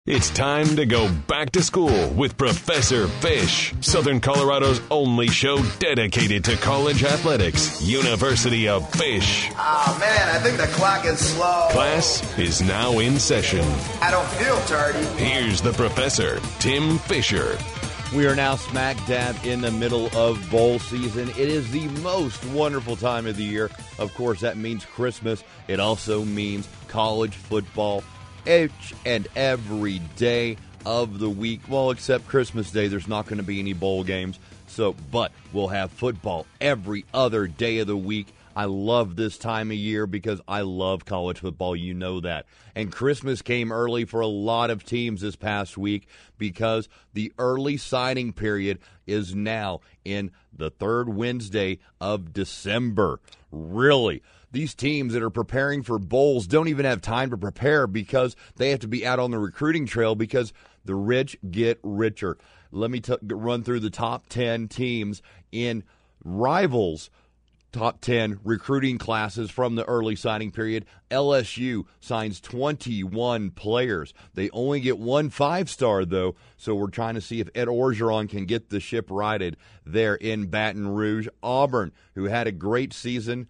It's time to go back to school with Professor Fish, Southern Colorado's only show dedicated to college athletics, University of Fish. Oh, man, I think the clock is slow. Class is now in session. I don't feel tardy. Here's the professor, Tim Fisher. We are now smack dab in the middle of bowl season. It is the most wonderful time of the year. Of course, that means Christmas. It also means college football each and every day of the week. Well, except Christmas Day, there's not going to be any bowl games. But we'll have football every other day of the week. I love this time of year because I love college football. You know that. And Christmas came early for a lot of teams this past week because the early signing period is now in the third Wednesday of December. Really? These teams that are preparing for bowls don't even have time to prepare because they have to be out on the recruiting trail because the rich get richer. Let me run through the top 10 teams in Rivals' top 10 recruiting classes from the early signing period. LSU signs 21 players. They only get one 5-star, though, so we're trying to see if Ed Orgeron can get the ship righted there in Baton Rouge. Auburn, who had a great season,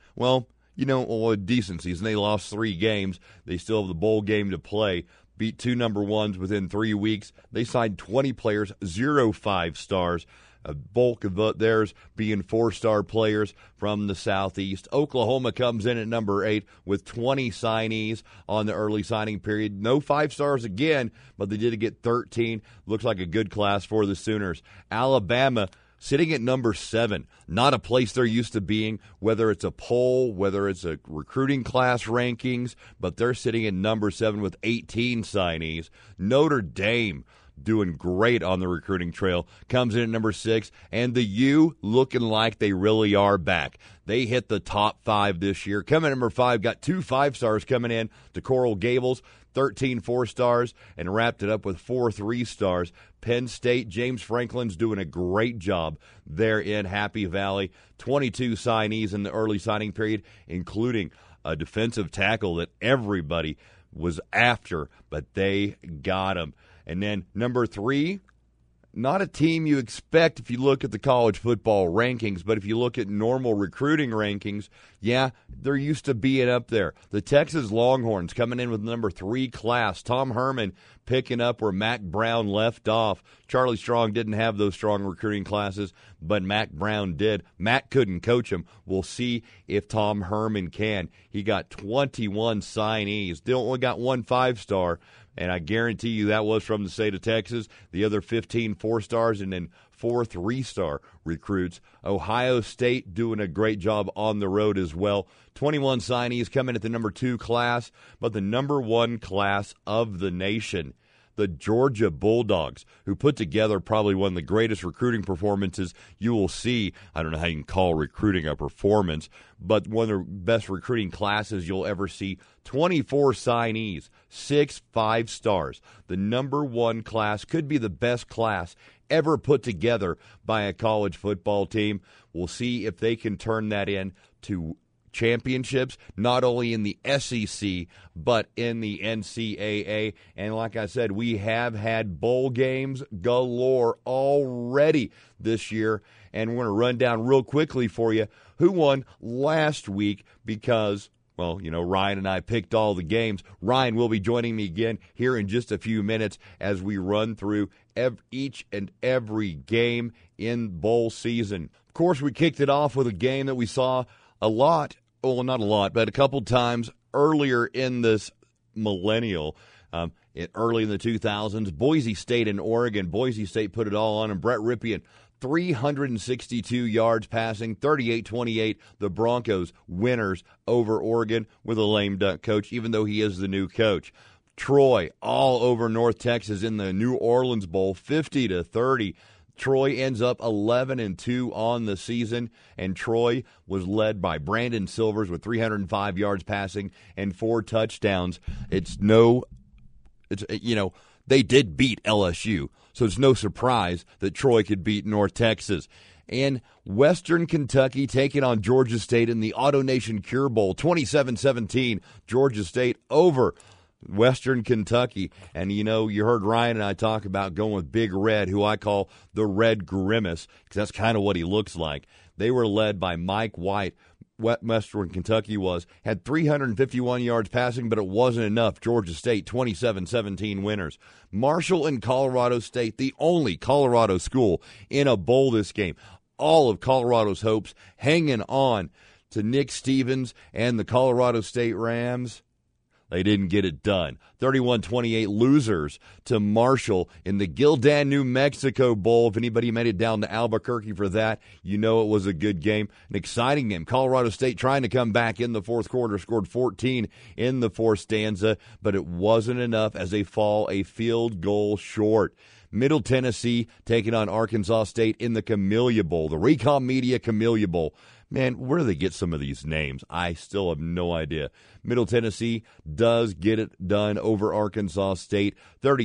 a decent season. They lost 3 games. They still have the bowl game to play. Beat 2 number ones within 3 weeks. They signed 20 players, 0 5-stars. A bulk of theirs being 4-star players from the Southeast. Oklahoma comes in at number 8 with 20 signees on the early signing period. No 5-stars again, but they did get 13. Looks like a good class for the Sooners. Alabama sitting at number 7, not a place they're used to being, whether it's a poll, whether it's a recruiting class rankings, but they're sitting at number 7 with 18 signees. Notre Dame doing great on the recruiting trail, comes in at number 6, and the U looking like they really are back. They hit the top 5 this year. Coming at number 5, got 2 5-stars coming in to Coral Gables, 13 4-stars, and wrapped it up with 4 3-stars. Penn State, James Franklin's doing a great job there in Happy Valley. 22 signees in the early signing period, including a defensive tackle that everybody was after, but they got him. And then number 3, not a team you expect if you look at the college football rankings, but if you look at normal recruiting rankings, yeah, they're used to being up there. The Texas Longhorns coming in with number 3 class. Tom Herman picking up where Mack Brown left off. Charlie Strong didn't have those strong recruiting classes, but Mack Brown did. Mack couldn't coach him. We'll see if Tom Herman can. He got 21 signees. They only got 1 5-star. And I guarantee you that was from the state of Texas. The other 15 4-stars and then 4 3-star recruits. Ohio State doing a great job on the road as well. 21 signees coming at the number 2 class, but the number 1 class of the nation, the Georgia Bulldogs, who put together probably one of the greatest recruiting performances you will see. I don't know how you can call recruiting a performance, but one of the best recruiting classes you'll ever see. 24 signees, 6 5-stars. The number 1 class could be the best class ever put together by a college football team. We'll see if they can turn that into championships, not only in the SEC, but in the NCAA. And like I said, we have had bowl games galore already this year. And we're going to run down real quickly for you who won last week because, Ryan and I picked all the games. Ryan will be joining me again here in just a few minutes as we run through each and every game in bowl season. Of course, we kicked it off with a game that we saw a lot. Well, not a lot, but a couple times earlier in this millennial, early in the 2000s, Boise State and Oregon. Boise State put it all on, and Brett Ripien, 362 yards passing, 38-28. The Broncos winners over Oregon with a lame duck coach, even though he is the new coach. Troy all over North Texas in the New Orleans Bowl, 50-30. Troy ends up 11-2 on the season, and Troy was led by Brandon Silvers with 305 yards passing and 4 touchdowns. They did beat LSU, so it's no surprise that Troy could beat North Texas. And Western Kentucky taking on Georgia State in the AutoNation Cure Bowl, 27-17. Georgia State over Western Kentucky. And, you heard Ryan and I talk about going with Big Red, who I call the Red Grimace, because that's kind of what he looks like. They were led by Mike White. Western Kentucky had 351 yards passing, but it wasn't enough. Georgia State, 27-17 winners. Marshall and Colorado State, the only Colorado school in a bowl this game. All of Colorado's hopes hanging on to Nick Stevens and the Colorado State Rams. They didn't get it done. 31-28 losers to Marshall in the Gildan, New Mexico Bowl. If anybody made it down to Albuquerque for that, you know it was a good game, an exciting game. Colorado State trying to come back in the fourth quarter, scored 14 in the fourth stanza, but it wasn't enough as they fall a field goal short. Middle Tennessee taking on Arkansas State in the Camellia Bowl, the Recom Media Camellia Bowl. Man, where do they get some of these names? I still have no idea. Middle Tennessee does get it done over Arkansas State,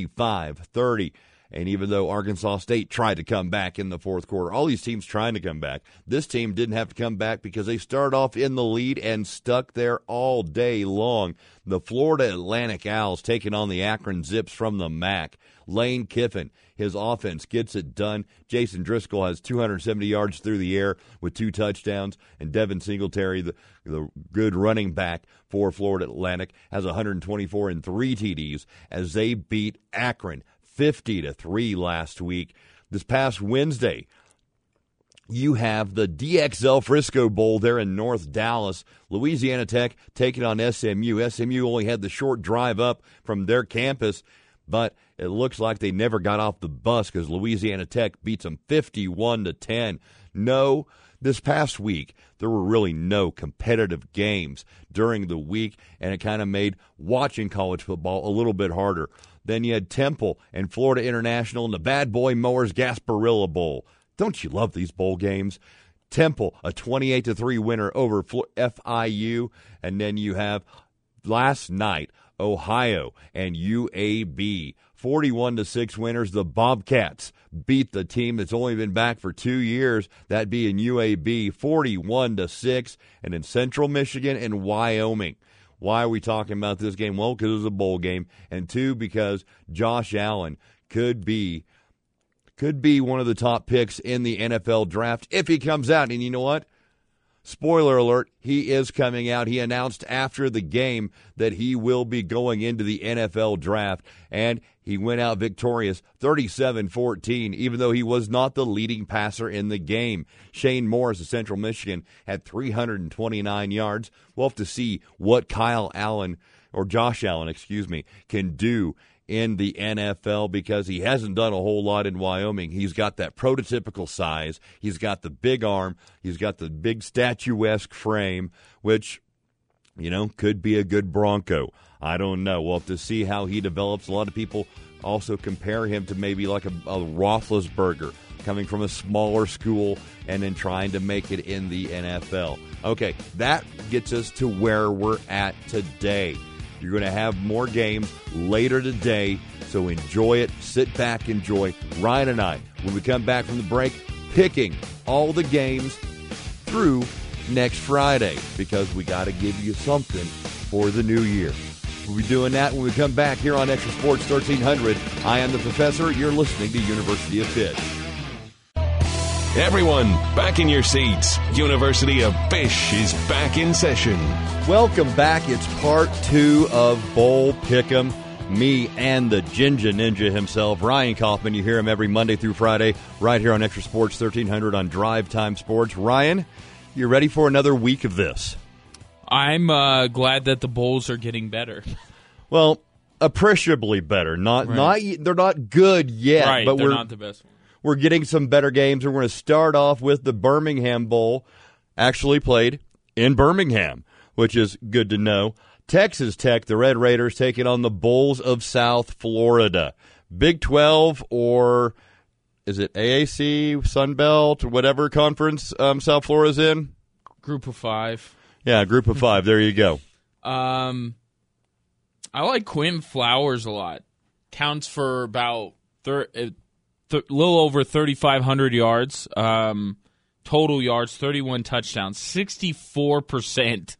35-30. And even though Arkansas State tried to come back in the fourth quarter, all these teams trying to come back, this team didn't have to come back because they started off in the lead and stuck there all day long. The Florida Atlantic Owls taking on the Akron Zips from the MAC. Lane Kiffin, his offense gets it done. Jason Driscoll has 270 yards through the air with 2 touchdowns. And Devin Singletary, the good running back for Florida Atlantic, has 124 and 3 TDs as they beat Akron 50-3 last week. This past Wednesday, you have the DXL Frisco Bowl there in North Dallas. Louisiana Tech taking on SMU. SMU only had the short drive up from their campus, but it looks like they never got off the bus because Louisiana Tech beats them 51-10. No, this past week, there were really no competitive games during the week, and it kind of made watching college football a little bit harder. Then you had Temple and Florida International in the Bad Boy Mowers Gasparilla Bowl. Don't you love these bowl games? Temple, a 28-3 winner over FIU. And then you have last night, Ohio and UAB, 41-6 winners. The Bobcats beat the team that's only been back for 2 years, that being UAB, 41-6. And in Central Michigan and Wyoming. Why are we talking about this game? Well, because it was a bowl game, and 2, because Josh Allen could be one of the top picks in the NFL draft if he comes out. And you know what? Spoiler alert, he is coming out. He announced after the game that he will be going into the NFL draft, and he went out victorious 37-14, even though he was not the leading passer in the game. Shane Morris of Central Michigan had 329 yards. We'll have to see what Josh Allen, can do in the NFL because he hasn't done a whole lot in Wyoming. He's got that prototypical size. He's got the big arm. He's got the big statuesque frame, which, could be a good Bronco. I don't know. We'll have to see how he develops. A lot of people also compare him to maybe like a Roethlisberger, coming from a smaller school and then trying to make it in the NFL. Okay, that gets us to where we're at today. You're going to have more games later today, so enjoy it. Sit back, enjoy. Ryan and I, when we come back from the break, picking all the games through next Friday because we got to give you something for the new year. We'll be doing that when we come back here on Extra Sports 1300. I am the Professor. You're listening to University of Fish. Everyone, back in your seats. University of Fish is back in session. Welcome back. It's part 2 of Bowl Pick'em. Me and the Ginger Ninja himself, Ryan Kaufman. You hear him every Monday through Friday right here on Extra Sports 1300 on Drive Time Sports. Ryan, you ready for another week of this? I'm glad that the bowls are getting better. Well, appreciably better. They're not good yet, right, but they're not the best ones. We're getting some better games, and we're going to start off with the Birmingham Bowl, actually played in Birmingham, which is good to know. Texas Tech, the Red Raiders, taking on the Bulls of South Florida. Big 12, or is it AAC, Sun Belt, whatever conference South Florida's in? Group of 5. Yeah, group of 5. There you go. I like Quinn Flowers a lot. Counts for about little over 3,500 yards, total yards, 31 touchdowns, 64%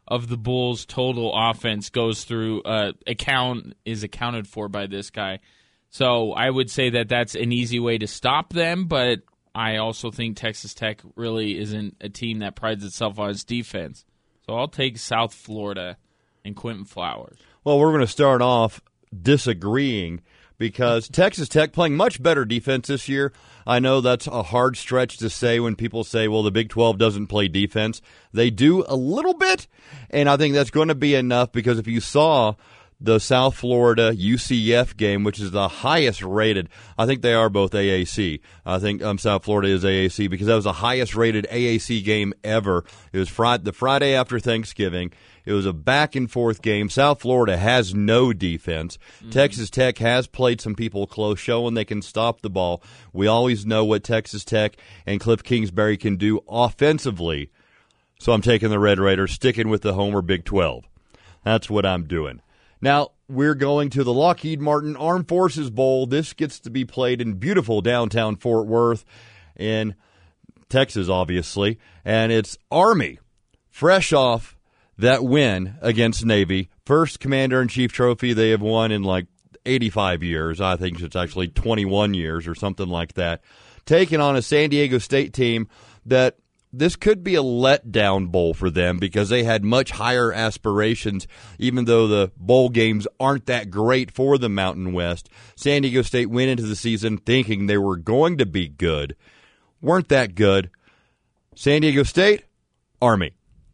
of the Bulls' total offense goes through is accounted for by this guy. So I would say that that's an easy way to stop them, but I also think Texas Tech really isn't a team that prides itself on its defense. So I'll take South Florida and Quentin Flowers. Well, we're going to start off disagreeing because Texas Tech playing much better defense this year. I know that's a hard stretch to say when people say, well, the Big 12 doesn't play defense. They do a little bit, and I think that's going to be enough because if you saw the South Florida UCF game, which is the highest rated, I think they are both AAC. I think South Florida is AAC because that was the highest rated AAC game ever. It was the Friday after Thanksgiving. It was a back-and-forth game. South Florida has no defense. Texas Tech has played some people close, showing they can stop the ball. We always know what Texas Tech and Cliff Kingsbury can do offensively. So I'm taking the Red Raiders, sticking with the Homer Big 12. That's what I'm doing. Now, we're going to the Lockheed Martin Armed Forces Bowl. This gets to be played in beautiful downtown Fort Worth in Texas, obviously. And it's Army, fresh off that win against Navy. First Commander-in-Chief trophy they have won in like 85 years. I think it's actually 21 years or something like that. Taking on a San Diego State team that this could be a letdown bowl for them because they had much higher aspirations, even though the bowl games aren't that great for the Mountain West. San Diego State went into the season thinking they were going to be good. Weren't that good. San Diego State, Army.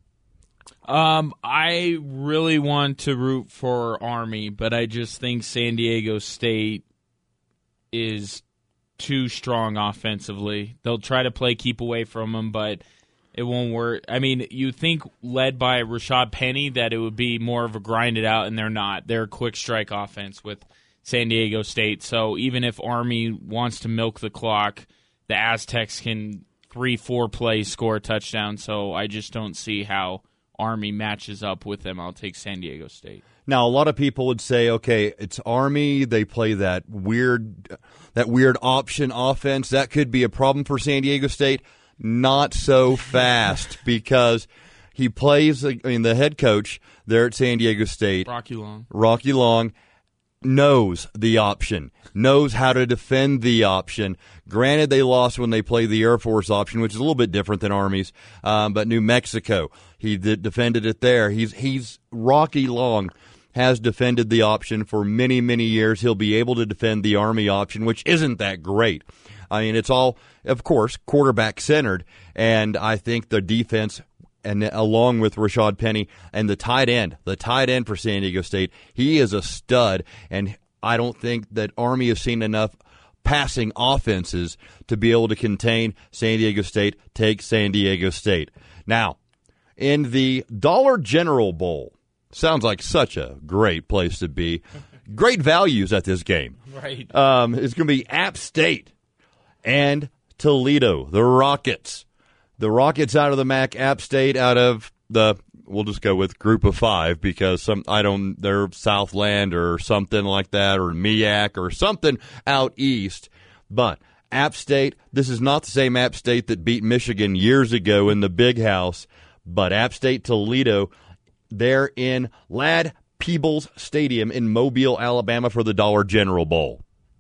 I really want to root for Army, but I just think San Diego State is too strong offensively. They'll try to play keep away from them, but it won't work. I mean, you think led by Rashad Penny that it would be more of a grind it out, and they're not. They're a quick strike offense with San Diego State. So even if Army wants to milk the clock, the Aztecs can 3-4 plays, score a touchdown. So I just don't see how Army matches up with them. I'll take San Diego State. Now, a lot of people would say, okay, it's Army. They play that weird option offense. That could be a problem for San Diego State. Not so fast because he plays, the head coach there at San Diego State, Rocky Long, knows the option, knows how to defend the option. Granted, they lost when they played the Air Force option, which is a little bit different than Army's, but New Mexico, he defended it there. He's Rocky Long has defended the option for many, many years. He'll be able to defend the Army option, which isn't that great. I mean, it's all, of course, quarterback-centered, and I think the defense, and along with Rashad Penny and the tight end for San Diego State, he is a stud, and I don't think that Army has seen enough passing offenses to be able to contain San Diego State. Take San Diego State. Now, in the Dollar General Bowl, sounds like such a great place to be. Great values at this game. Right. It's going to be App State and Toledo, the Rockets. The Rockets out of the MAC, App State out of the, we'll just go with Group of Five because they're Southland or something like that, or MEAC or something out east. But App State, this is not the same App State that beat Michigan years ago in the Big House, but App State Toledo, they're in Ladd Peebles Stadium in Mobile, Alabama for the Dollar General Bowl.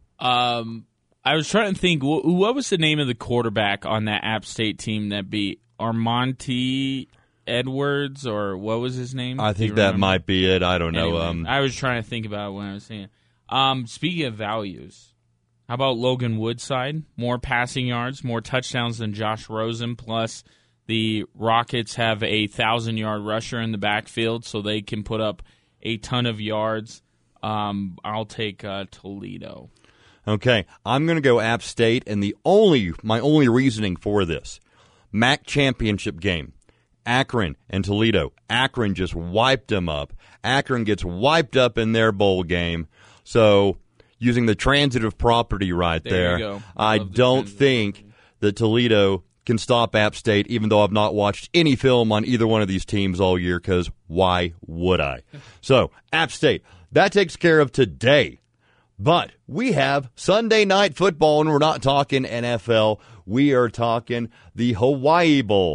I was trying to think, what was the name of the quarterback on that App State team that beat Armonte Edwards, or what was his name? I think that might be it. I don't know. Anyway, I was trying to think about it when I was saying it. Speaking of values, how about Logan Woodside? More passing yards, more touchdowns than Josh Rosen, plus the Rockets have a 1,000-yard rusher in the backfield, so they can put up a ton of yards. I'll take Toledo. Okay, I'm going to go App State, and my only reasoning for this, MAC championship game, Akron and Toledo. Akron just wiped them up. Akron gets wiped up in their bowl game. So using the transitive property right there, I don't think that Toledo can stop App State, even though I've not watched any film on either one of these teams all year, because why would I? So, App State, that takes care of today. But we have Sunday night football, and we're not talking NFL. We are talking the Hawaii Bowl.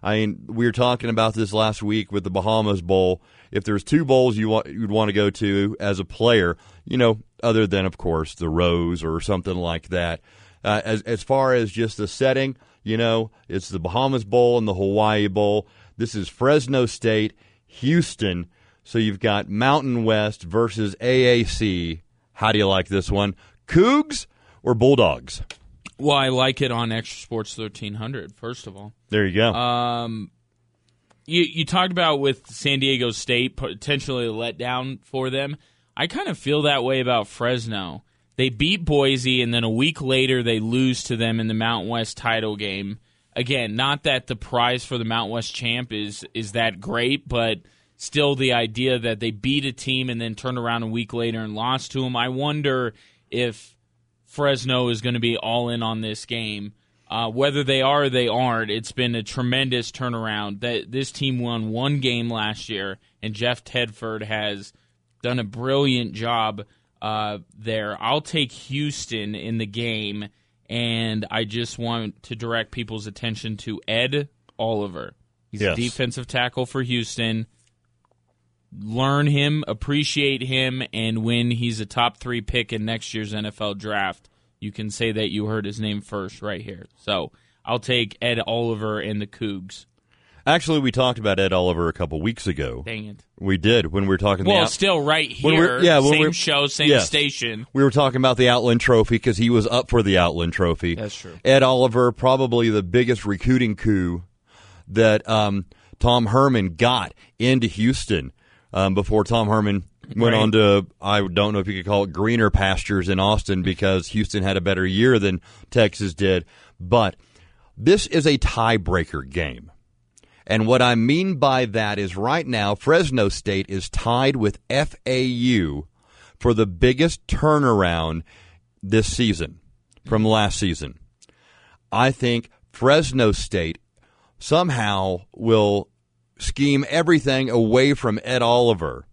I mean, we were talking about this last week with the Bahamas Bowl. If there's two bowls you'd want to go to as a player, other than, of course, the Rose or something like that, as far as just the setting, it's the Bahamas Bowl and the Hawaii Bowl. This is Fresno State, Houston. So you've got Mountain West versus AAC. How do you like this one? Cougs or Bulldogs? Well, I like it on Extra Sports 1300, first of all. There you go. You talked about with San Diego State potentially a letdown for them. I kind of feel that way about Fresno. They beat Boise, and then a week later they lose to them in the Mountain West title game. Again, not that the prize for the Mountain West champ is that great, but still the idea that they beat a team and then turned around a week later and lost to them. I wonder if Fresno is going to be all in on this game. Whether they are or they aren't, it's been a tremendous turnaround. This team won one game last year, and Jeff Tedford has done a brilliant job there. I'll take Houston in the game, and I just want to direct people's attention to Ed Oliver. He's a defensive tackle for Houston. Learn him, appreciate him, and when he's a top 3 pick in next year's NFL draft, you can say that you heard his name first right here. So I'll take Ed Oliver and the Cougs. Actually, we talked about Ed Oliver a couple weeks ago. Dang it. We did when we were talking. Well, still right here, same show, same station. We were talking about the Outland Trophy because he was up for the Outland Trophy. That's true. Ed Oliver, probably the biggest recruiting coup that Tom Herman got into Houston before Tom Herman went on to, I don't know if you could call it greener pastures in Austin because Houston had a better year than Texas did. But this is a tiebreaker game. And what I mean by that is right now, Fresno State is tied with FAU for the biggest turnaround this season from last season. I think Fresno State somehow will scheme everything away from Ed Oliver.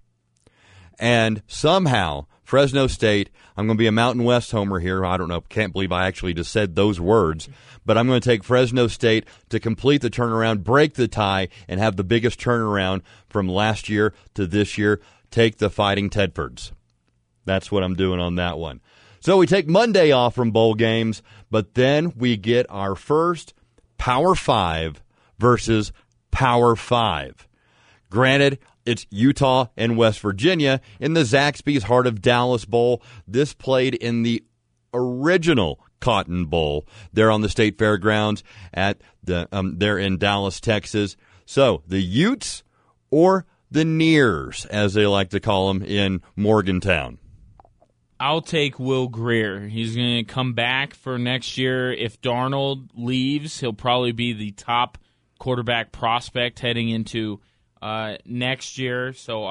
And somehow, Fresno State, I'm going to be a Mountain West homer here. I don't know, can't believe I actually just said those words. But I'm going to take Fresno State to complete the turnaround, break the tie, and have the biggest turnaround from last year to this year. Take the Fighting Tedfords. That's what I'm doing on that one. So we take Monday off from bowl games, but then we get our first Power 5 versus Power 5. Granted, it's Utah and West Virginia in the Zaxby's Heart of Dallas Bowl. This played in the original Cotton Bowl. They're on the State Fairgrounds at they're in Dallas, Texas. So the Utes or the Nears, as they like to call them in Morgantown. I'll take Will Grier. He's going to come back for next year. If Darnold leaves, he'll probably be the top quarterback prospect heading into next year. So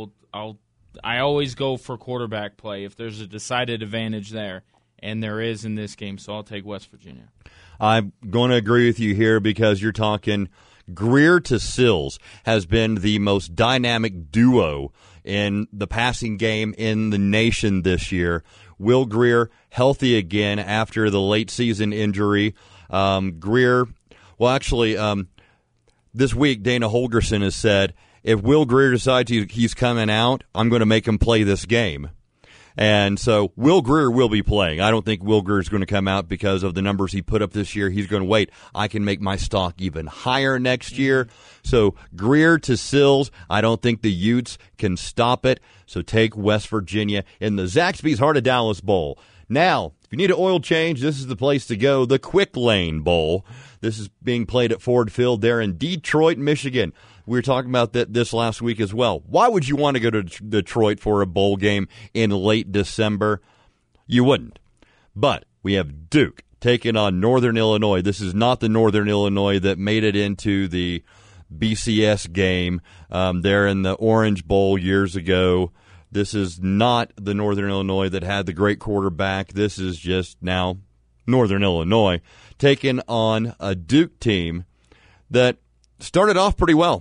I always go for quarterback play if there's a decided advantage there, and there is in this game. So I'll take West Virginia. I'm going to agree with you here because you're talking Grier to Sills has been the most dynamic duo in the passing game in the nation this year. Will Grier healthy again after the late season injury. Grier, well, actually, this week Dana Holgerson has said, if Will Grier decides he's coming out, I'm going to make him play this game. And so Will Grier will be playing. I don't think Will Grier is going to come out because of the numbers he put up this year. He's going to wait. I can make my stock even higher next year. So Grier to Sills, I don't think the Utes can stop it. So take West Virginia in the Zaxby's Heart of Dallas Bowl. Now, if you need an oil change, this is the place to go, the Quick Lane Bowl. This is being played at Ford Field there in Detroit, Michigan. We were talking about this last week as well. Why would you want to go to Detroit for a bowl game in late December? You wouldn't. But we have Duke taking on Northern Illinois. This is not the Northern Illinois that made it into the BCS game there in the Orange Bowl years ago. This is not the Northern Illinois that had the great quarterback. This is just now Northern Illinois taking on a Duke team that started off pretty well.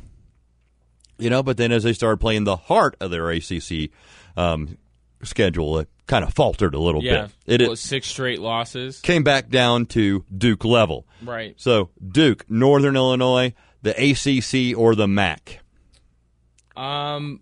But then as they started playing the heart of their ACC schedule, it kind of faltered a little bit. It was 6 straight losses. Came back down to Duke level. Right. So Duke, Northern Illinois, the ACC or the MAC? I'll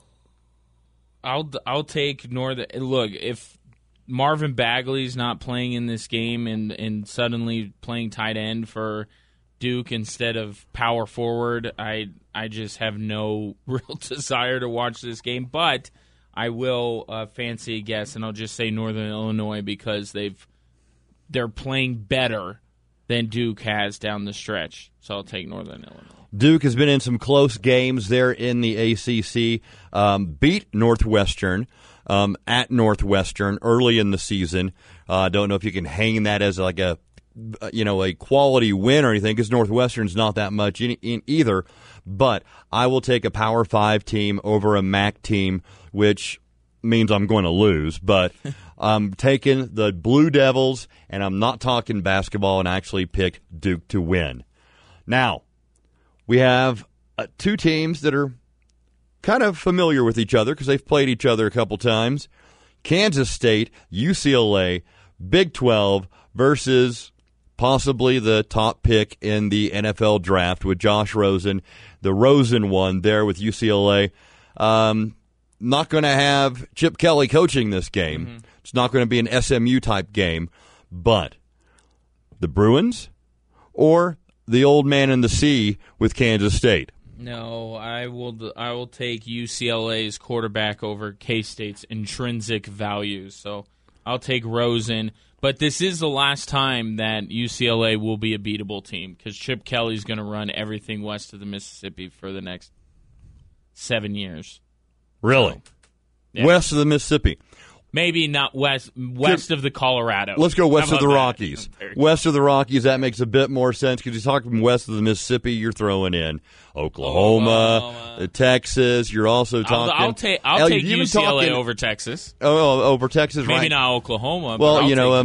take Northern. Look, if Marvin Bagley's not playing in this game and suddenly playing tight end for Duke instead of power forward, I just have no real desire to watch this game. But I will fancy a guess, and I'll just say Northern Illinois because they're playing better than Duke has down the stretch. So I'll take Northern Illinois. Duke has been in some close games there in the ACC. Beat Northwestern at Northwestern early in the season. I don't know if you can hang that as like a quality win or anything because Northwestern's not that much in either. But I will take a Power 5 team over a MAC team, which means I'm going to lose. But I'm taking the Blue Devils, and I'm not talking basketball, and I actually pick Duke to win. Now, we have two teams that are kind of familiar with each other because they've played each other a couple times. Kansas State, UCLA, Big 12 versus possibly the top pick in the NFL draft with Josh Rosen, the Rosen one there with UCLA. Not going to have Chip Kelly coaching this game. Mm-hmm. It's not going to be an SMU-type game. But the Bruins or the old man in the sea with Kansas State? No, I will take UCLA's quarterback over K-State's intrinsic values. So I'll take Rosen. But this is the last time that UCLA will be a beatable team because Chip Kelly's going to run everything west of the Mississippi for the next 7 years. Really? So, yeah. West of the Mississippi. Maybe not west of the Colorado. Let's go west of the Rockies. West of the Rockies, that makes a bit more sense because you're talking west of the Mississippi, you're throwing in Oklahoma. Texas. You're also talking. I'll take UCLA over Texas. Over Texas, right? Maybe not Oklahoma. Well,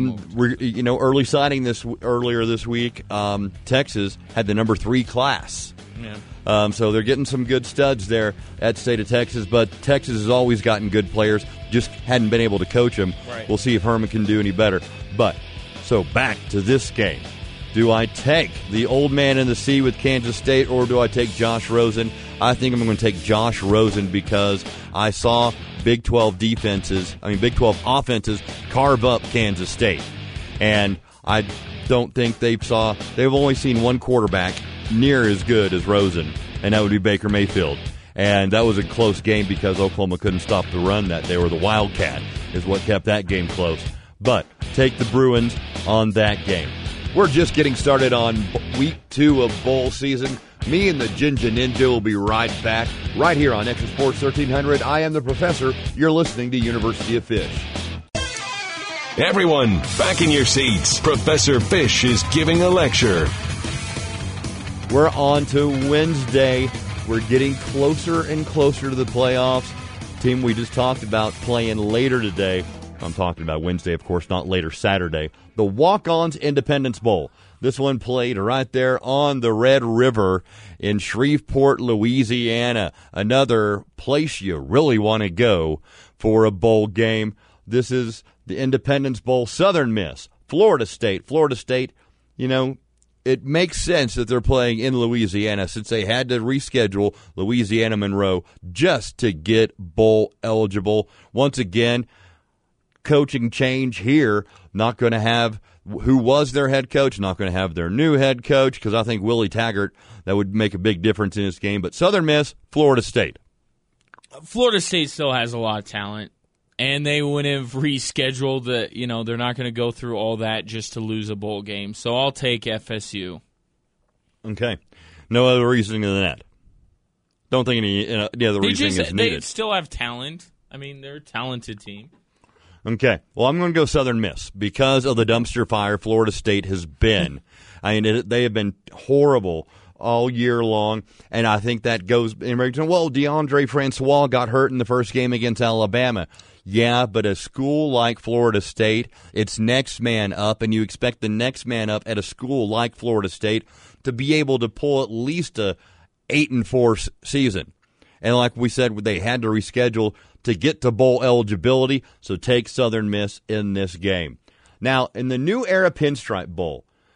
early signing earlier this week, Texas had the number 3 class. Yeah. So they're getting some good studs there at State of Texas, but Texas has always gotten good players, just hadn't been able to coach them. Right. We'll see if Herman can do any better. But, so back to this game. Do I take the old man in the sea with Kansas State, or do I take Josh Rosen? I think I'm going to take Josh Rosen because I saw Big 12 offenses carve up Kansas State. And I don't think they've only seen one quarterback near as good as Rosen, and that would be Baker Mayfield. And that was a close game because Oklahoma couldn't stop the run that day, or the Wildcat is what kept that game close. But take the Bruins on that game. We're just getting started on week 2 of bowl season. Me and the Ginger Ninja will be right back, right here on Extra Sports 1300. I am the Professor. You're listening to University of Fish. Everyone, back in your seats. Professor Fish is giving a lecture. We're on to Wednesday. We're getting closer and closer to the playoffs. Team we just talked about playing later today. I'm talking about Wednesday, of course, not later Saturday. The Walk-Ons Independence Bowl. This one played right there on the Red River in Shreveport, Louisiana. Another place you really want to go for a bowl game. This is the Independence Bowl. Southern Miss, Florida State. Florida State, it makes sense that they're playing in Louisiana since they had to reschedule Louisiana Monroe just to get bowl eligible. Once again, coaching change here. Not going to have who was their head coach, not going to have their new head coach because I think Willie Taggart, that would make a big difference in this game. But Southern Miss, Florida State. Florida State still has a lot of talent. And they wouldn't have rescheduled they're not going to go through all that just to lose a bowl game. So I'll take FSU. Okay. No other reasoning than that. Don't think any other reasoning is needed. They still have talent. I mean, they're a talented team. Okay. Well, I'm going to go Southern Miss because of the dumpster fire Florida State has been. They have been horrible all year long, and I think that goes in reason. Well, DeAndre Francois got hurt in the first game against Alabama. Yeah, but a school like Florida State, it's next man up, and you expect the next man up at a school like Florida State to be able to pull at least a 8-4 season. And like we said, they had to reschedule to get to bowl eligibility, so take Southern Miss in this game. Now, in the New Era Pinstripe Bowl,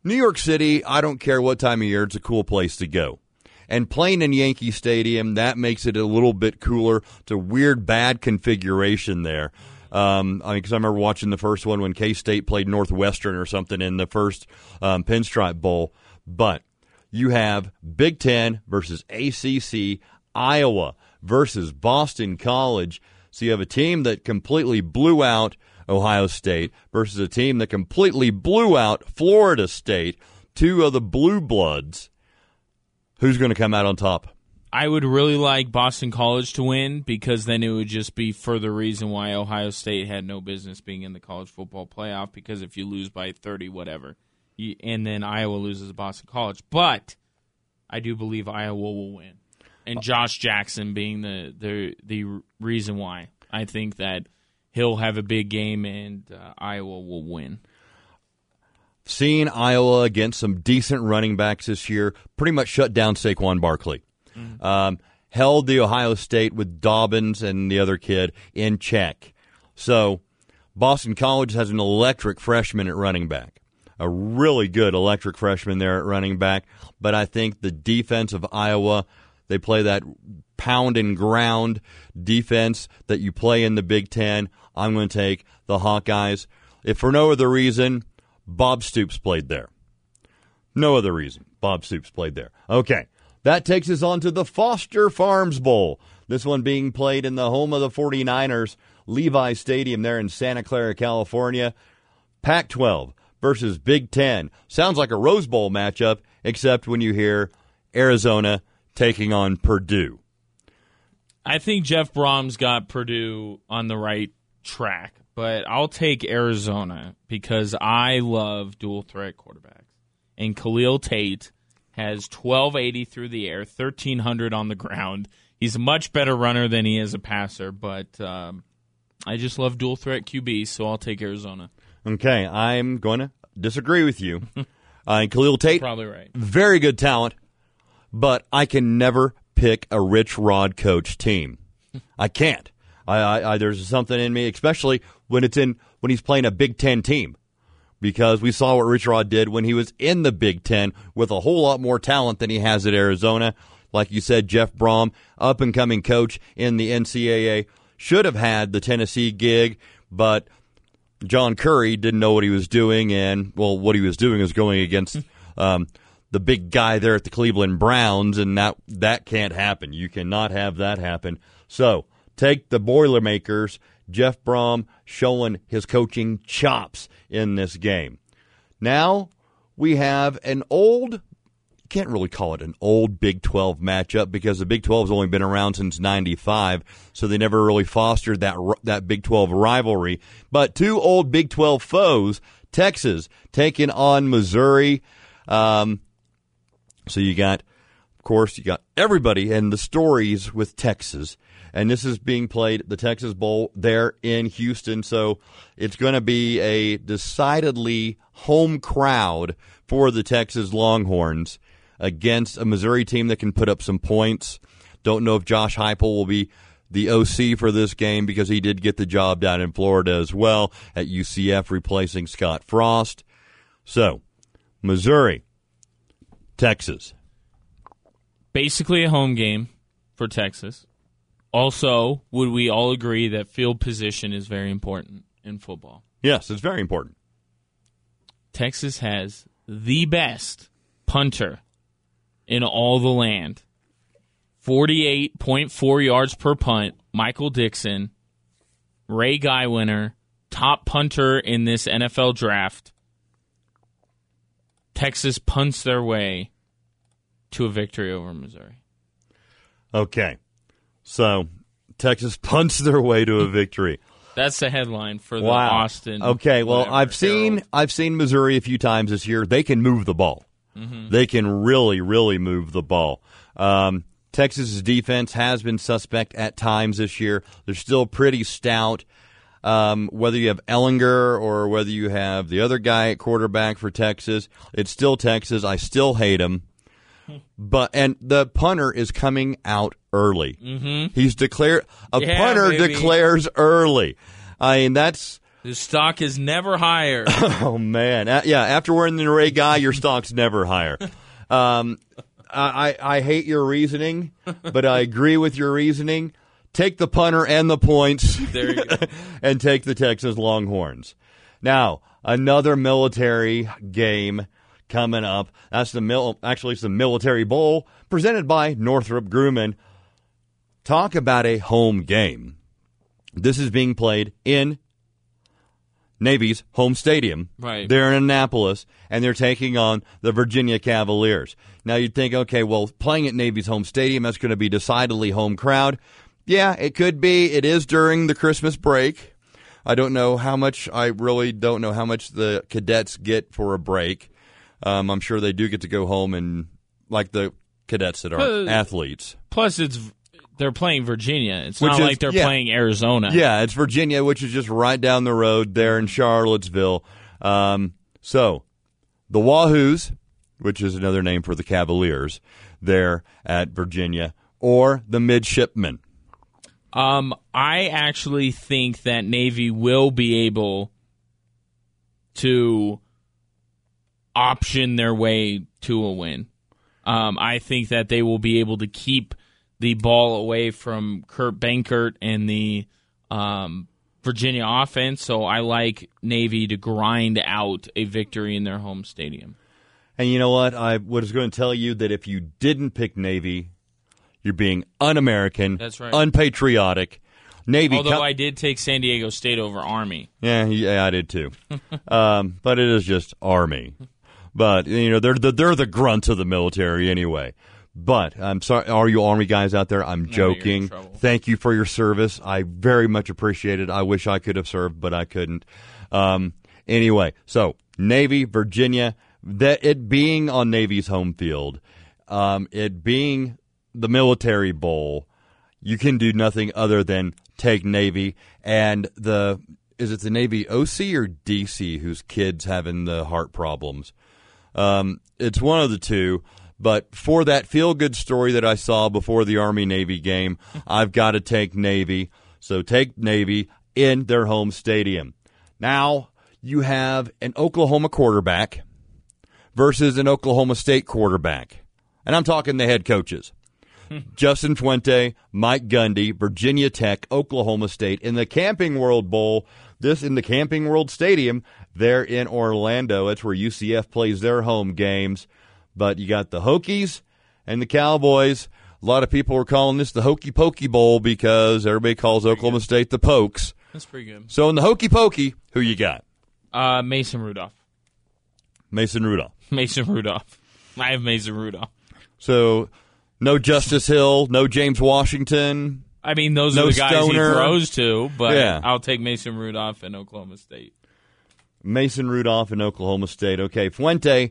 New York City, I don't care what time of year, it's a cool place to go. And playing in Yankee Stadium, that makes it a little bit cooler. It's a weird, bad configuration there. Because I remember watching the first one when K-State played Northwestern or something in the first Pinstripe Bowl. But you have Big Ten versus ACC, Iowa versus Boston College. So you have a team that completely blew out Ohio State versus a team that completely blew out Florida State, two of the blue bloods. Who's going to come out on top? I would really like Boston College to win because then it would just be further reason why Ohio State had no business being in the college football playoff, because if you lose by 30, whatever, and then Iowa loses to Boston College. But I do believe Iowa will win. And Josh Jackson being the reason why. I think that he'll have a big game and Iowa will win. Seeing Iowa against some decent running backs this year pretty much shut down Saquon Barkley. Held the Ohio State with Dobbins and the other kid in check. So Boston College has an electric freshman at running back. A really good electric freshman there at running back. But I think the defense of Iowa, they play that pound and ground defense that you play in the Big Ten. I'm going to take the Hawkeyes. If for no other reason, Bob Stoops played there. No other reason. Bob Stoops played there. Okay, that takes us on to the Foster Farms Bowl. This one being played in the home of the 49ers, Levi Stadium there in Santa Clara, California. Pac-12 versus Big Ten. Sounds like a Rose Bowl matchup, except when you hear Arizona taking on Purdue. I think Jeff Brom's got Purdue on the right track, but I'll take Arizona because I love dual-threat quarterbacks. And Khalil Tate has 1,280 through the air, 1,300 on the ground. He's a much better runner than he is a passer, but I just love dual-threat QB, so I'll take Arizona. Okay, I'm going to disagree with you. Khalil Tate, probably right. Very good talent, but I can never pick a Rich Rod coach team. I can't. I there's something in me, especially when he's playing a Big Ten team, because we saw what Rich Rod did when he was in the Big Ten with a whole lot more talent than he has at Arizona. Like you said, Jeff Brom, up-and-coming coach in the NCAA, should have had the Tennessee gig, but John Curry didn't know what he was doing, and, well, what he was doing was going against the big guy there at the Cleveland Browns, and that can't happen. You cannot have that happen. So take the Boilermakers, Jeff Brom showing his coaching chops in this game. Now we have an old, can't really call it an old Big 12 matchup because the Big 12 has only been around since 95, so they never really fostered that Big 12 rivalry. But two old Big 12 foes, Texas taking on Missouri. So you got everybody and the stories with Texas. And this is being played at the Texas Bowl there in Houston. So it's going to be a decidedly home crowd for the Texas Longhorns against a Missouri team that can put up some points. Don't know if Josh Heupel will be the OC for this game because he did get the job down in Florida as well at UCF, replacing Scott Frost. So, Missouri, Texas. Basically a home game for Texas. Also, would we all agree that field position is very important in football? Yes, it's very important. Texas has the best punter in all the land. 48.4 yards per punt, Michael Dixon, Ray Guy winner, top punter in this NFL draft. Texas punts their way to a victory over Missouri. Okay. So, Texas punts their way to a victory. That's the headline for the Austin. Okay, well, I've seen Missouri a few times this year. They can move the ball. Mm-hmm. They can really, really move the ball. Texas's defense has been suspect at times this year. They're still pretty stout. Whether you have Ellinger or whether you have the other guy at quarterback for Texas, it's still Texas. I still hate him. And the punter is coming out early. Mm-hmm. He's declared punter baby. Declares early. I mean, that's The stock is never higher. Oh, man. Yeah, after wearing the array guy, your stock's never higher. I hate your reasoning, but I agree with your reasoning. Take the punter and the points. There you go. And take the Texas Longhorns. Now, another military game coming up. That's it's the Military Bowl presented by Northrop Grumman. Talk about a home game. This is being played in Navy's home stadium. Right. They're in Annapolis, and they're taking on the Virginia Cavaliers. Now, you'd think, okay, well, playing at Navy's home stadium, that's going to be decidedly home crowd. Yeah, it could be. It is during the Christmas break. I really don't know how much the cadets get for a break. I'm sure they do get to go home and, like the cadets that are athletes. Plus, they're playing Virginia. It's not like they're playing Arizona. Yeah, it's Virginia, which is just right down the road there in Charlottesville. So, the Wahoos, which is another name for the Cavaliers, there at Virginia, or the Midshipmen. I actually think that Navy will be able to option their way to a win. I think that they will be able to keep the ball away from Kurt Benkert and the Virginia offense, so I like Navy to grind out a victory in their home stadium. And you know what? I was going to tell you that if you didn't pick Navy, you're being un-American, That's right. unpatriotic. Navy. Although I did take San Diego State over Army. Yeah, I did too. But it is just Army. But they're the grunts of the military anyway. But I'm sorry, all you Army guys out there, I'm joking. Thank you for your service. I very much appreciate it. I wish I could have served, but I couldn't. Anyway, so Navy, Virginia, that it being on Navy's home field, it being the Military Bowl, you can do nothing other than take Navy. And is it the Navy OC or DC whose kid's having the heart problems? It's one of the two. But for that feel-good story that I saw before the Army-Navy game, I've got to take Navy. So take Navy in their home stadium. Now you have an Oklahoma quarterback versus an Oklahoma State quarterback. And I'm talking the head coaches. Justin Fuente, Mike Gundy, Virginia Tech, Oklahoma State in the Camping World Bowl. This in the Camping World Stadium there in Orlando. That's where UCF plays their home games. But you got the Hokies and the Cowboys. A lot of people are calling this the Hokey Pokey Bowl because everybody calls Oklahoma State the Pokes. That's pretty good. So in the Hokey Pokey, who you got? Mason Rudolph. Mason Rudolph. Mason Rudolph. I have Mason Rudolph. So no Justice Hill, no James Washington. I mean, those are the guys Stoner. he throws to, but Yeah. I'll take Mason Rudolph and Oklahoma State. Mason Rudolph and Oklahoma State. Okay, Fuente,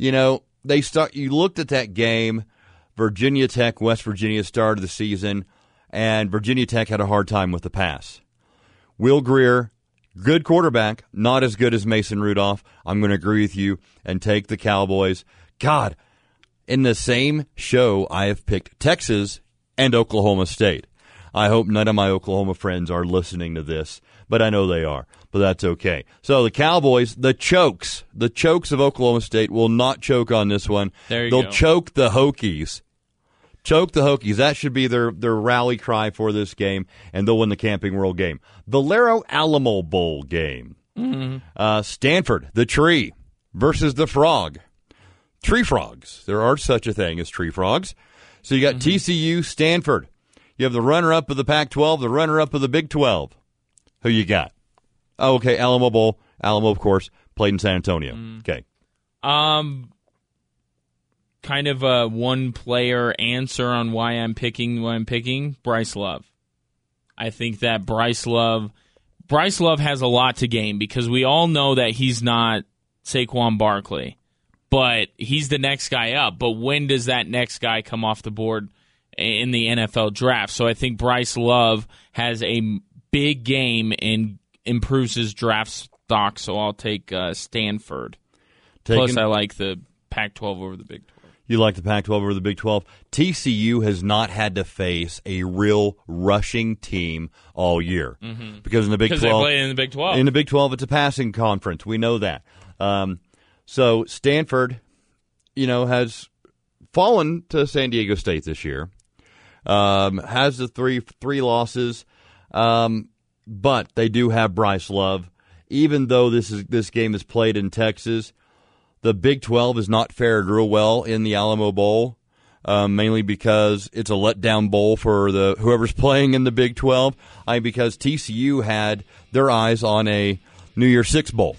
you looked at that game, Virginia Tech, West Virginia started the season, and Virginia Tech had a hard time with the pass. Will Grier, good quarterback, not as good as Mason Rudolph. I'm going to agree with you and take the Cowboys. God, in the same show, I have picked Texas and Oklahoma State. I hope none of my Oklahoma friends are listening to this, but I know they are. But that's okay. So the Cowboys, the chokes of Oklahoma State will not choke on this one. They'll choke the Hokies. Choke the Hokies. That should be their rally cry for this game, and they'll win the Camping World game. Valero Alamo Bowl game. Mm-hmm. Stanford, the Tree, versus the Frog. Tree Frogs. There are such a thing as Tree Frogs. So you got TCU, Stanford. You have the runner-up of the Pac-12, the runner-up of the Big 12. Who you got? Oh, okay, Alamo Bowl. Alamo, of course, played in San Antonio. Okay. Kind of a one-player answer on why I'm picking Bryce Love. I think that Bryce Love has a lot to gain because we all know that he's not Saquon Barkley, but he's the next guy up. But when does that next guy come off the board in the NFL draft? So I think Bryce Love has a big game and improves his draft stock, so I'll take Stanford. Plus, I like the Pac-12 over the Big 12. You like the Pac-12 over the Big 12? TCU has not had to face a real rushing team all year. Because in the Big 12... Because they play in the Big 12. In the Big 12, it's a passing conference. We know that. So Stanford, has fallen to San Diego State this year. Has the three losses. But they do have Bryce Love. Even though this game is played in Texas, the Big 12 has not fared real well in the Alamo Bowl, mainly because it's a letdown bowl for whoever's playing in the Big 12. Because TCU had their eyes on a New Year's Six Bowl.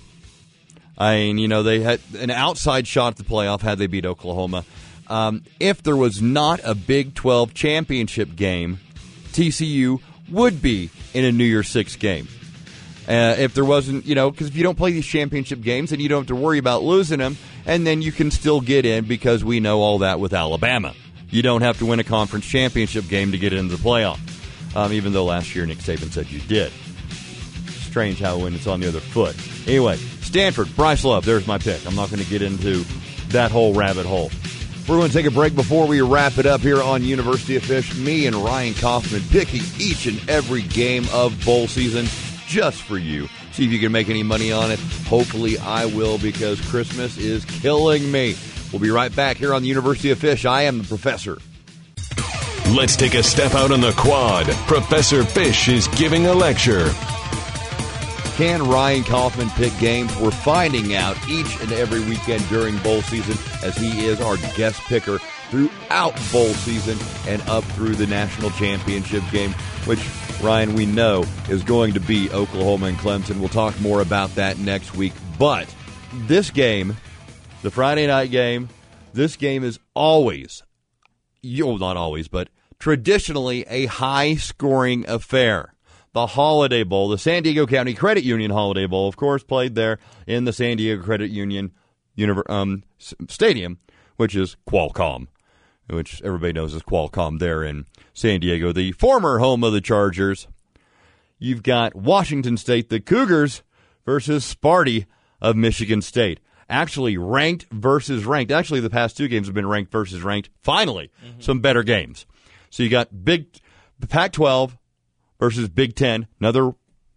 They had an outside shot at the playoff had they beat Oklahoma. If there was not a Big 12 championship game, TCU would be in a New Year's Six game. If there wasn't, because if you don't play these championship games, then you don't have to worry about losing them, and then you can still get in because we know all that with Alabama. You don't have to win a conference championship game to get into the playoff, even though last year Nick Saban said you did. Strange how when it's on the other foot. Anyway, Stanford, Bryce Love, there's my pick. I'm not going to get into that whole rabbit hole. We're going to take a break before we wrap it up here on University of Fish. Me and Ryan Kaufman picking each and every game of bowl season just for you. See if you can make any money on it. Hopefully I will, because Christmas is killing me. We'll be right back here on the University of Fish. I am the professor. Let's take a step out on the quad. Professor Fish is giving a lecture. Can Ryan Kaufman pick games? We're finding out each and every weekend during bowl season, as he is our guest picker throughout bowl season and up through the national championship game, which, Ryan, we know is going to be Oklahoma and Clemson. We'll talk more about that next week. But this game, the Friday night game, this game is always, not always, but traditionally a high-scoring affair. The Holiday Bowl, the San Diego County Credit Union Holiday Bowl, of course, played there in the San Diego Credit Union Stadium, which is Qualcomm, which everybody knows is Qualcomm there in San Diego, the former home of the Chargers. You've got Washington State, the Cougars, versus Sparty of Michigan State. Actually, ranked versus ranked. Actually, the past two games have been ranked versus ranked. Finally, some better games. So you got Pac-12 versus Big Ten, another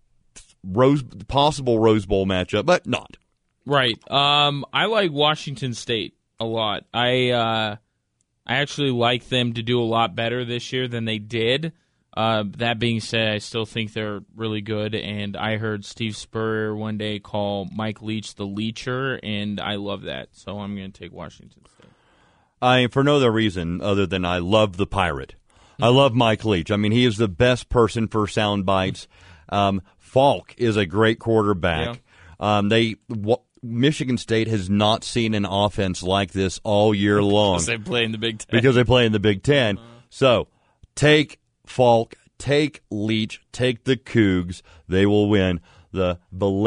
possible Rose Bowl matchup, but not. Right. I like Washington State a lot. I actually like them to do a lot better this year than they did. That being said, I still think they're really good, and I heard Steve Spurrier one day call Mike Leach the Leacher, and I love that, so I'm going to take Washington State. For no other reason other than I love the Pirate. I love Mike Leach. He is the best person for sound bites. Falk is a great quarterback. Yeah. Michigan State has not seen an offense like this all year long. Because they play in the Big Ten. Because they play in the Big Ten. So take Falk, take Leach, take the Cougs. They will win the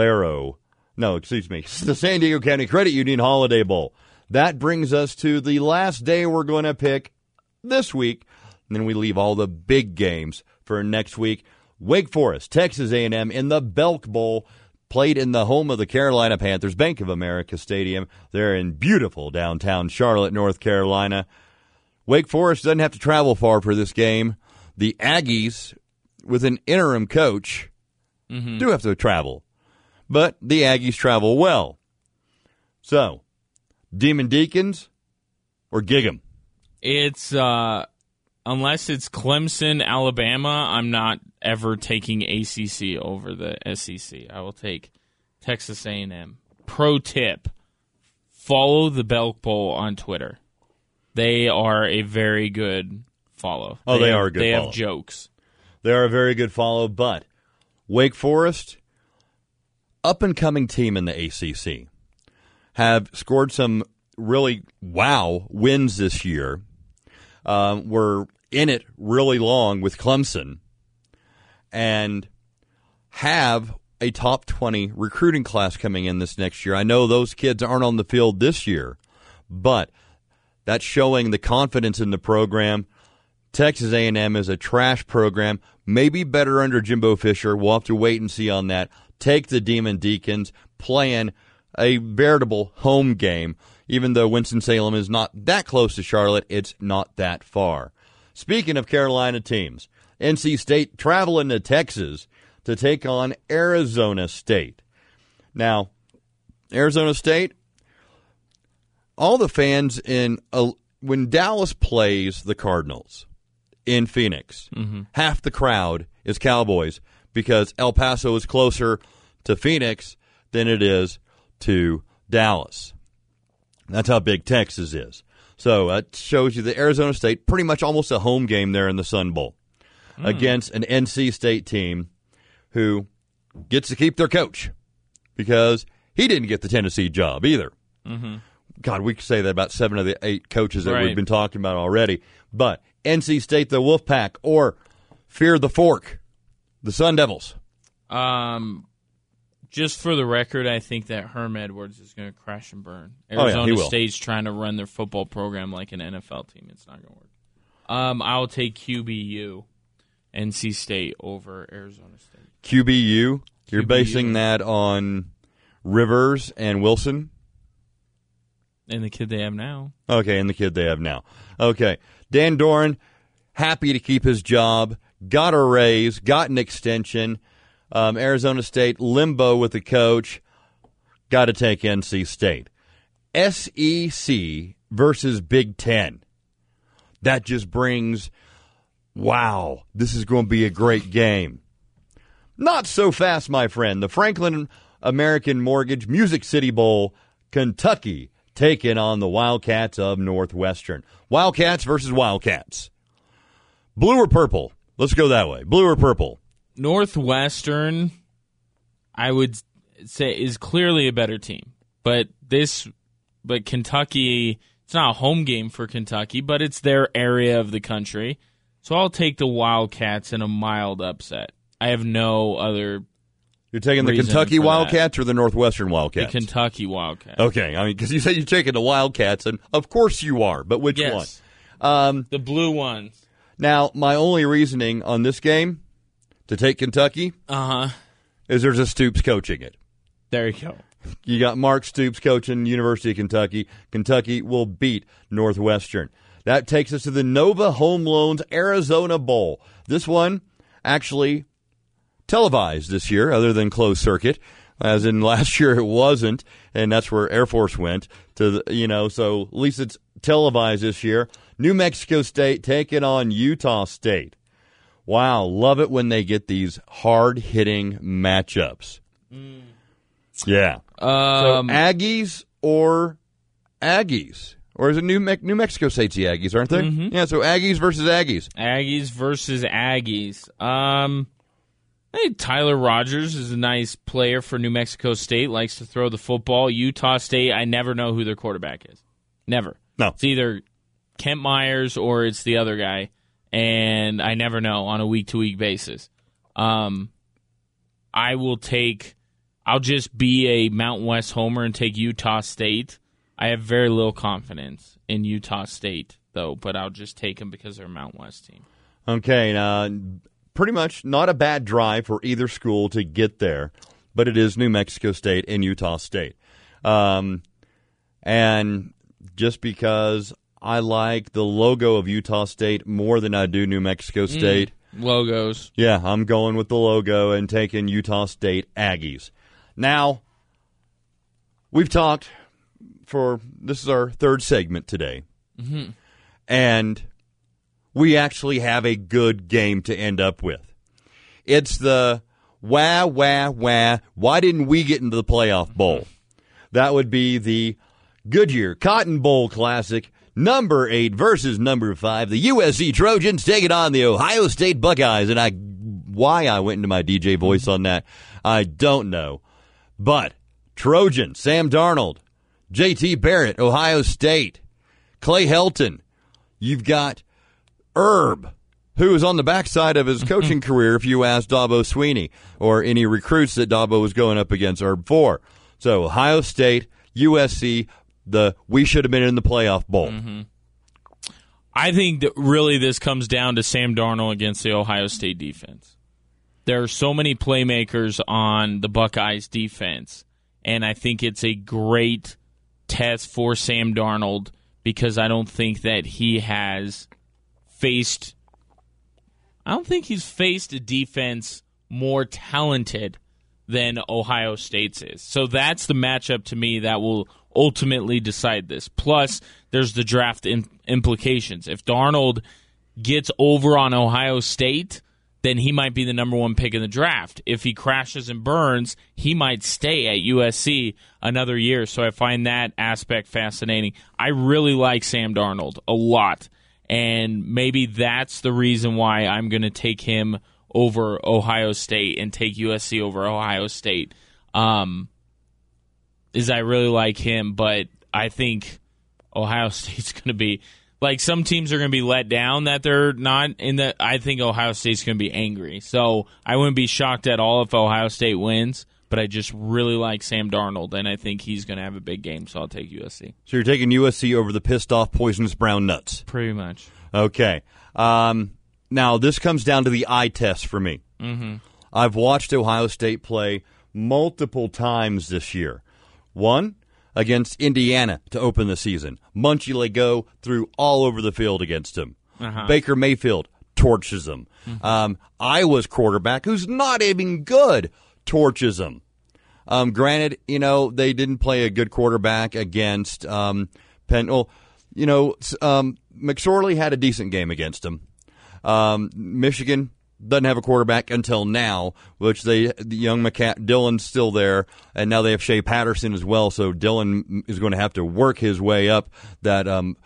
the San Diego County Credit Union Holiday Bowl. That brings us to the last day we're going to pick this week. And then we leave all the big games for next week. Wake Forest, Texas A&M in the Belk Bowl, played in the home of the Carolina Panthers, Bank of America Stadium. They're in beautiful downtown Charlotte, North Carolina. Wake Forest doesn't have to travel far for this game. The Aggies, with an interim coach, do have to travel. But the Aggies travel well. So, Demon Deacons or gig 'em? It's... Unless it's Clemson, Alabama, I'm not ever taking ACC over the SEC. I will take Texas A&M. Pro tip, follow the Belk Bowl on Twitter. They are a very good follow. They are a good follow. They have jokes. They are a very good follow, but Wake Forest, up-and-coming team in the ACC, have scored some really wins this year. Were in it really long with Clemson and have a top 20 recruiting class coming in this next year. I know those kids aren't on the field this year, but that's showing the confidence in the program. Texas A&M is a trash program, maybe better under Jimbo Fisher. We'll have to wait and see on that. Take the Demon Deacons, playing a veritable home game. Even though Winston-Salem is not that close to Charlotte, it's not that far. Speaking of Carolina teams, NC State traveling to Texas to take on Arizona State. Now, Arizona State, all the fans when Dallas plays the Cardinals in Phoenix, half the crowd is Cowboys because El Paso is closer to Phoenix than it is to Dallas. That's how big Texas is. So that shows you that Arizona State, pretty much almost a home game there in the Sun Bowl against an NC State team who gets to keep their coach because he didn't get the Tennessee job either. God, we could say that about 7 of the 8 coaches that we've been talking about already. But NC State, the Wolfpack, or Fear the Fork, the Sun Devils. Just for the record, I think that Herm Edwards is going to crash and burn. Arizona State's trying to run their football program like an NFL team. It's not going to work. I'll take QBU, NC State, over Arizona State. QBU? You're basing that on Rivers and Wilson? And the kid they have now. Okay, and the kid they have now. Okay. Dan Doran, happy to keep his job, got a raise, got an extension. Arizona State, limbo with the coach, got to take NC State. SEC versus Big Ten. That just brings, wow, this is going to be a great game. Not so fast, my friend. The Franklin American Mortgage Music City Bowl, Kentucky, taking on the Wildcats of Northwestern. Wildcats versus Wildcats. Blue or purple? Let's go that way. Blue or purple? Northwestern, I would say, is clearly a better team. But Kentucky, it's not a home game for Kentucky, but it's their area of the country. So I'll take the Wildcats in a mild upset. I have no other. You're taking the Kentucky Wildcats or the Northwestern Wildcats? The Kentucky Wildcats. Okay, I mean, because you said you're taking the Wildcats, and of course you are, but which one? The blue ones. Now, my only reasoning on this game to take Kentucky is there's a Stoops coaching it. There you go. You got Mark Stoops coaching University of Kentucky. Kentucky will beat Northwestern. That takes us to the Nova Home Loans Arizona Bowl. This one actually televised this year, other than closed circuit, as in last year it wasn't, and that's where Air Force went to. So at least it's televised this year. New Mexico State taking on Utah State. Wow, love it when they get these hard-hitting matchups. Yeah. So Aggies or Aggies? Or is it New Mexico State's the Aggies, aren't they? Yeah, so Aggies versus Aggies. Aggies versus Aggies. Hey, Tyler Rogers is a nice player for New Mexico State, likes to throw the football. Utah State, I never know who their quarterback is. Never. No. It's either Kent Myers or it's the other guy. And I never know on a week-to-week basis. I'll just be a Mountain West homer and take Utah State. I have very little confidence in Utah State, though, but I'll just take them because they're a Mountain West team. Okay, pretty much not a bad drive for either school to get there, but it is New Mexico State and Utah State. And just because I like the logo of Utah State more than I do New Mexico State. Logos. Yeah, I'm going with the logo and taking Utah State Aggies. Now, we've talked this is our third segment today. And we actually have a good game to end up with. It's the wah, why didn't we get into the playoff bowl? That would be the Goodyear Cotton Bowl Classic, number 8 versus number 5. The USC Trojans taking on the Ohio State Buckeyes. And why I went into my DJ voice on that, I don't know. But Trojan, Sam Darnold, J.T. Barrett, Ohio State, Clay Helton. You've got Herb, who is on the backside of his coaching career, if you ask Dabo Sweeney, or any recruits that Dabo was going up against Herb for. So Ohio State, USC, we should have been in the playoff bowl. I think that really this comes down to Sam Darnold against the Ohio State defense. There are so many playmakers on the Buckeyes defense, and I think it's a great test for Sam Darnold because I don't think that he's faced a defense more talented than Ohio State's is. So that's the matchup to me that will ultimately decide this. Plus, there's the draft implications. If Darnold gets over on Ohio State, then he might be the number one pick in the draft. If he crashes and burns, he might stay at USC another year. So I find that aspect fascinating. I really like Sam Darnold a lot, and maybe that's the reason why I'm going to take him over Ohio State and take USC over Ohio State. Is I really like him, but I think Ohio State's going to be like some teams are going to be let down that they're not in the. I think Ohio State's going to be angry, so I wouldn't be shocked at all if Ohio State wins. But I just really like Sam Darnold, and I think he's going to have a big game, so I'll take USC. So you're taking USC over the pissed off poisonous brown nuts. Pretty much. Okay. Now this comes down to the eye test for me. Mm-hmm. I've watched Ohio State play multiple times this year. One, against Indiana to open the season. Munchie Lego threw all over the field against him. Uh-huh. Baker Mayfield torches him. Mm-hmm. Iowa's quarterback, who's not even good, torches him. Granted, they didn't play a good quarterback against Penn. Well, McSorley had a decent game against him. Michigan doesn't have a quarterback until now, which the young Dylan's still there, and now they have Shea Patterson as well, so Dylan is going to have to work his way up that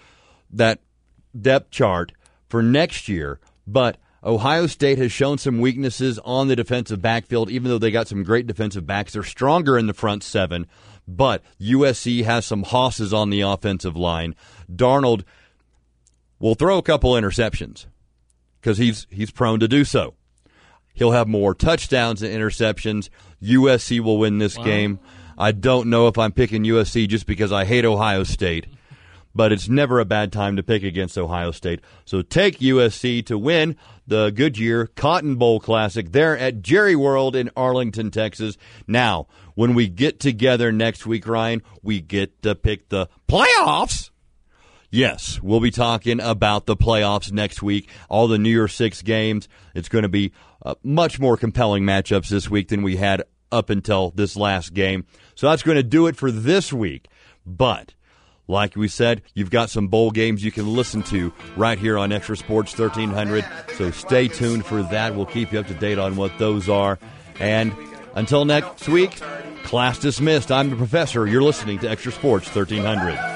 depth chart for next year. But Ohio State has shown some weaknesses on the defensive backfield, even though they got some great defensive backs. They're stronger in the front seven, but USC has some hosses on the offensive line. Darnold will throw a couple interceptions, because he's prone to do so. He'll have more touchdowns than interceptions. USC will win this game. I don't know if I'm picking USC just because I hate Ohio State, but it's never a bad time to pick against Ohio State. So take USC to win the Goodyear Cotton Bowl Classic there at Jerry World in Arlington, Texas. Now, when we get together next week, Ryan, we get to pick the playoffs. Yes, we'll be talking about the playoffs next week, all the New Year's Six games. It's going to be much more compelling matchups this week than we had up until this last game. So that's going to do it for this week. But like we said, you've got some bowl games you can listen to right here on Extra Sports 1300. So stay tuned for that. We'll keep you up to date on what those are. And until next week, class dismissed. I'm the professor. You're listening to Extra Sports 1300.